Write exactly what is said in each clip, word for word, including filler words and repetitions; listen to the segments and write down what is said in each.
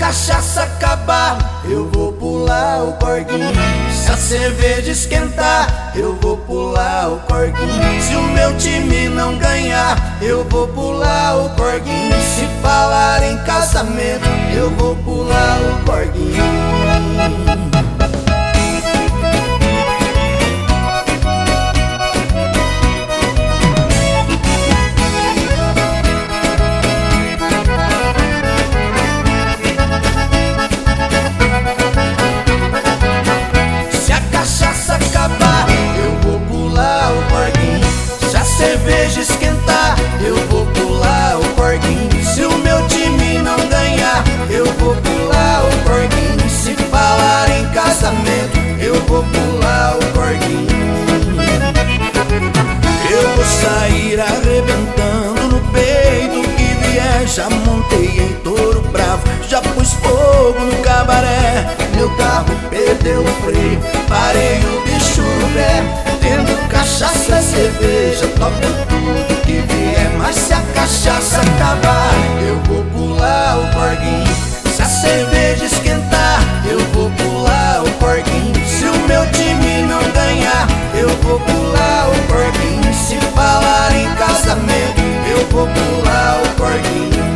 cachaça acabar, eu vou pular o corguinho. Se a cerveja esquentar, eu vou pular o corguinho. Se o meu time não ganhar, eu vou pular o corguinho. Se falar em casamento, eu vou pular o corguinho. Cerveja esquentar, eu vou pular o corguinho. Se o meu time não ganhar, eu vou pular o corguinho. Se falar em casamento, eu vou pular o corguinho. Eu vou sair arrebentando no peito que vier. Já montei em touro bravo, já pus fogo no cabaré. Meu carro perdeu o freio, parei o bicho no pé. Tendo cachaça, cerveja, toca tudo que vier. Mas se a cachaça acabar, eu vou pular o corguinho. Se a cerveja esquentar, eu vou pular o corguinho. Se o meu time não ganhar, eu vou pular o corguinho. Se falar em casamento, eu vou pular o corguinho.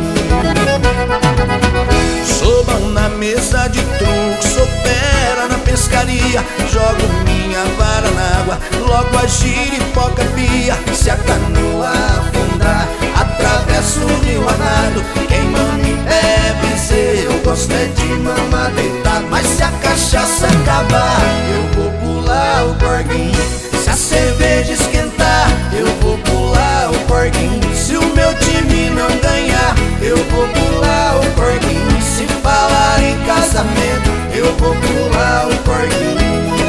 Sou bom na mesa de truco, sou fera na pescaria. Jogo minha vara na água, logo a giripoca pia. Se a canoa afundar, atravesso o rio a nado. Quem não me bebe dizer, eu gosto é de mamar deitado. Mas se a cachaça acabar, eu vou pular o corguinho. Se a cerveja esquentar, eu vou pular o corguinho. Se o meu time não ganhar, eu vou pular o corguinho. Se falar em casamento, eu vou pular o corguinho.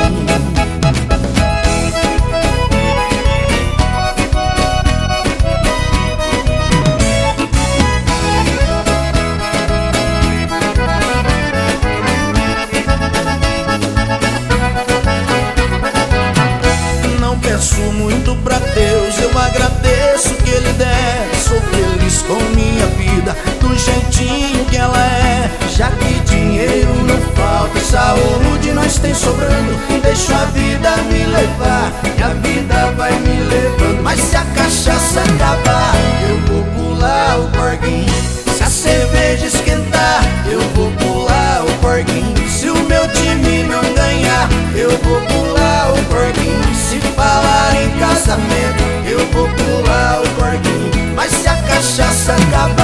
Peço muito pra Deus, eu agradeço o que Ele der. Sou feliz com minha vida, do jeitinho que ela é. Já que dinheiro não falta, saúde nós tem sobrando. Deixo a vida me levar, e a vida vai me levando. Mas se a cachaça acabar, eu vou pular o corguinho. Se a cerveja esquentar, eu vou pular o corguinho. Se o meu time não ganhar, eu vou pular o corguinho. Se falar em casamento, eu vou pular o corguinho. Mas se a cachaça acabar,